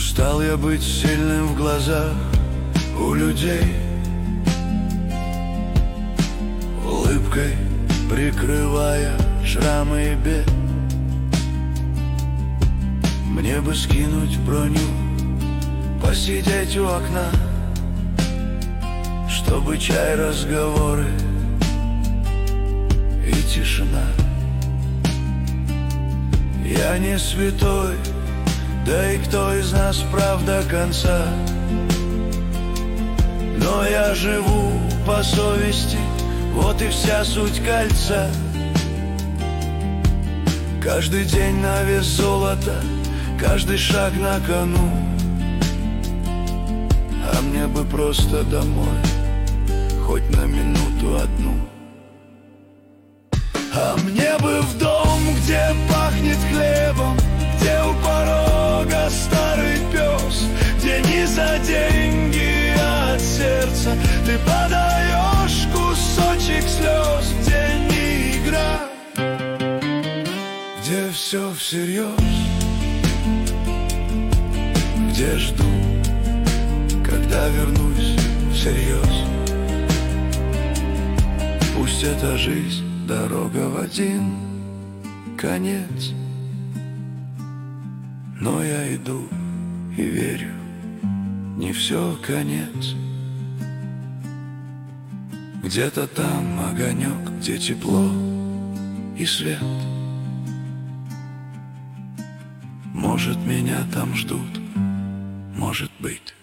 Устал я быть сильным в глазах у людей, улыбкой прикрывая шрамы и бед. Мне бы скинуть броню, посидеть у окна, чтобы чай, разговоры и тишина. Я не святой, да и кто из нас прав до конца, но я живу по совести, вот и вся суть кольца. Каждый день на вес золота, каждый шаг на кону, а мне бы просто домой, хоть на минуту одну. А мне бы в дом, где пахнет хлебом, где у порога старый пес, где не за деньги, а от сердца ты подаешь кусочек слез, где не игра, где все всерьез, где жду, когда вернусь всерьез. Пусть эта жизнь дорога в один конец, но я иду и верю, не все конец. Где-то там огонек, где тепло и свет. Может, меня там ждут, может быть.